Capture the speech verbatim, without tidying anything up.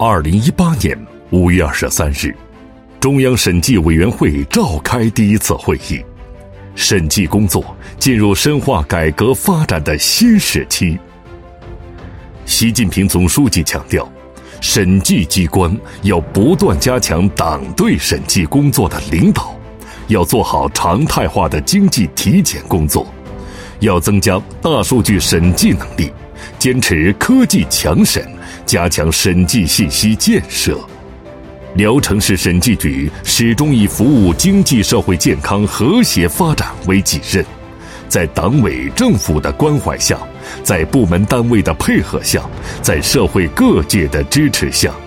二零一八年五月二十三日，中央审计委员会召开第一次会议，审计工作进入深化改革发展的新时期。习近平总书记强调，审计机关要不断加强党对审计工作的领导，要做好常态化的经济体检工作，要增加大数据审计能力，坚持科技强审，加强审计信息建设。聊城市审计局始终以服务经济社会健康和谐发展为己任，在党委政府的关怀下，在部门单位的配合下，在社会各界的支持下，